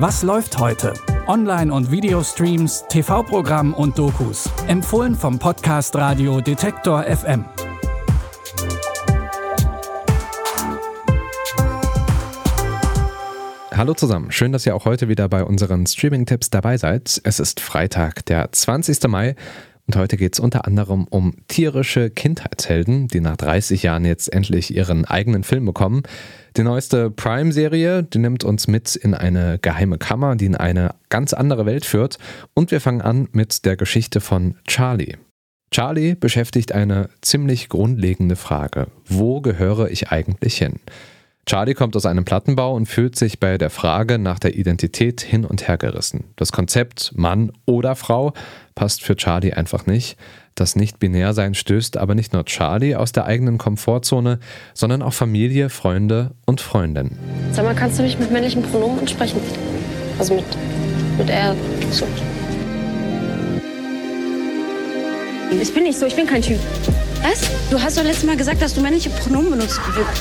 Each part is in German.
Was läuft heute? Online- und Videostreams, TV-Programm und Dokus. Empfohlen vom Podcast Radio Detektor FM. Hallo zusammen, schön, dass ihr auch heute wieder bei unseren Streaming-Tipps dabei seid. Es ist Freitag, der 20. Mai und heute geht es unter anderem um tierische Kindheitshelden, die nach 30 Jahren jetzt endlich ihren eigenen Film bekommen. Die neueste Prime-Serie, die nimmt uns mit in eine geheime Kammer, die in eine ganz andere Welt führt. Und wir fangen an mit der Geschichte von Charlie. Charlie beschäftigt eine ziemlich grundlegende Frage. Wo gehöre ich eigentlich hin? Charlie kommt aus einem Plattenbau und fühlt sich bei der Frage nach der Identität hin und her gerissen. Das Konzept Mann oder Frau passt für Charlie einfach nicht. Das Nicht-Binär-Sein stößt aber nicht nur Charlie aus der eigenen Komfortzone, sondern auch Familie, Freunde und Freundinnen. Sag mal, kannst du mich mit männlichen Pronomen ansprechen? Also mit er. So. Ich bin nicht so, ich bin kein Typ. Was? Du hast doch letztes Mal gesagt, dass du männliche Pronomen benutzt.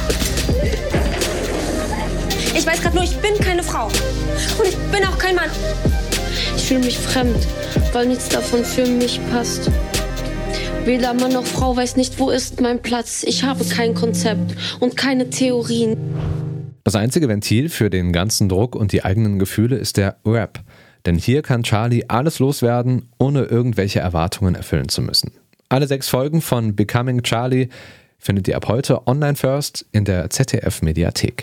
Ich weiß gerade nur, ich bin keine Frau. Und ich bin auch kein Mann. Ich fühle mich fremd, weil nichts davon für mich passt. Weder Mann noch Frau weiß nicht, wo ist mein Platz. Ich habe kein Konzept und keine Theorien. Das einzige Ventil für den ganzen Druck und die eigenen Gefühle ist der Rap. Denn hier kann Charlie alles loswerden, ohne irgendwelche Erwartungen erfüllen zu müssen. Alle 6 Folgen von Becoming Charlie findet ihr ab heute online first in der ZDF-Mediathek.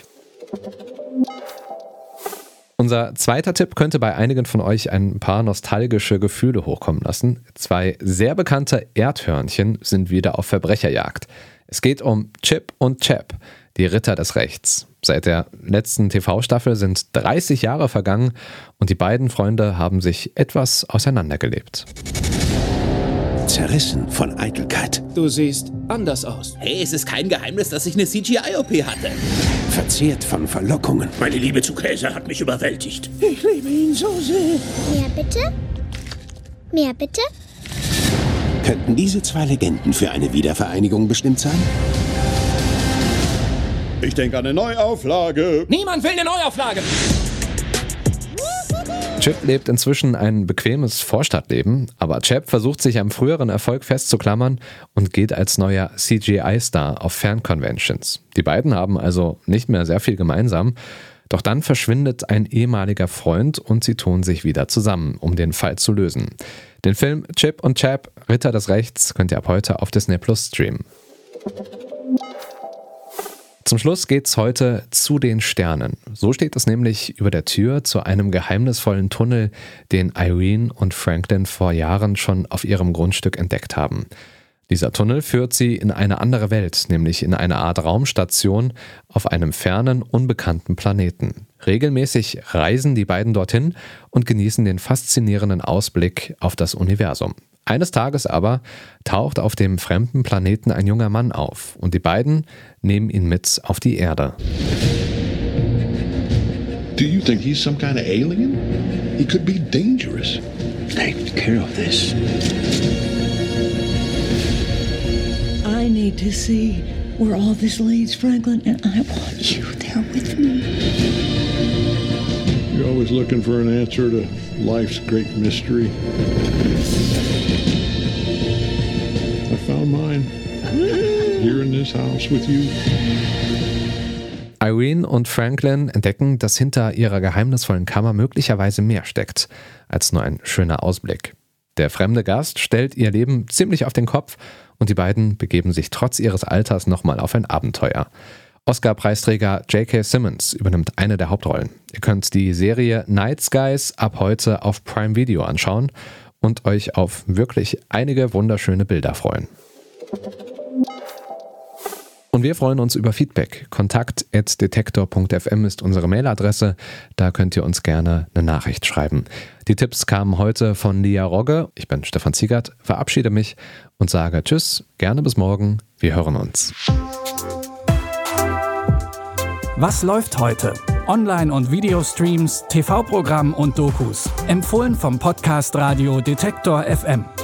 Unser zweiter Tipp könnte bei einigen von euch ein paar nostalgische Gefühle hochkommen lassen. 2 sehr bekannte Erdhörnchen sind wieder auf Verbrecherjagd. Es geht um Chip und Chap, die Ritter des Rechts. Seit der letzten TV-Staffel sind 30 Jahre vergangen und die beiden Freunde haben sich etwas auseinandergelebt. Zerrissen von Eitelkeit. Du siehst anders aus. Hey, es ist kein Geheimnis, dass ich eine CGI-OP hatte. Verzehrt von Verlockungen. Meine Liebe zu Käse hat mich überwältigt. Ich liebe ihn so sehr. Mehr bitte? Mehr bitte? Könnten diese 2 Legenden für eine Wiedervereinigung bestimmt sein? Ich denke an eine Neuauflage. Niemand will eine Neuauflage. Chip lebt inzwischen ein bequemes Vorstadtleben, aber Chap versucht sich am früheren Erfolg festzuklammern und geht als neuer CGI-Star auf Fan-Conventions. Die beiden haben also nicht mehr sehr viel gemeinsam, doch dann verschwindet ein ehemaliger Freund und sie tun sich wieder zusammen, um den Fall zu lösen. Den Film Chip und Chap, Ritter des Rechts, könnt ihr ab heute auf Disney Plus streamen. Zum Schluss geht's heute zu den Sternen. So steht es nämlich über der Tür zu einem geheimnisvollen Tunnel, den Irene und Franklin vor Jahren schon auf ihrem Grundstück entdeckt haben. Dieser Tunnel führt sie in eine andere Welt, nämlich in eine Art Raumstation auf einem fernen, unbekannten Planeten. Regelmäßig reisen die beiden dorthin und genießen den faszinierenden Ausblick auf das Universum. Eines Tages aber taucht auf dem fremden Planeten ein junger Mann auf und die beiden nehmen ihn mit auf die Erde. Do you think he's some kind of alien? He could be dangerous. Take care of this. I need to see where all this leads, Franklin, and I want you there with me. You're always looking for an answer to life's great mystery. I found mine. Here in this house with you. Irene und Franklin entdecken, dass hinter ihrer geheimnisvollen Kammer möglicherweise mehr steckt als nur ein schöner Ausblick. Der fremde Gast stellt ihr Leben ziemlich auf den Kopf und die beiden begeben sich trotz ihres Alters nochmal auf ein Abenteuer. Oscar-Preisträger J.K. Simmons übernimmt eine der Hauptrollen. Ihr könnt die Serie Night Skies ab heute auf Prime Video anschauen und euch auf wirklich einige wunderschöne Bilder freuen. Und wir freuen uns über Feedback. kontakt@detektor.fm ist unsere Mailadresse. Da könnt ihr uns gerne eine Nachricht schreiben. Die Tipps kamen heute von Lia Rogge. Ich bin Stefan Ziegert, verabschiede mich und sage Tschüss, gerne bis morgen. Wir hören uns. Was läuft heute? Online- und Videostreams, TV-Programm und Dokus. Empfohlen vom Podcast Radio Detektor FM.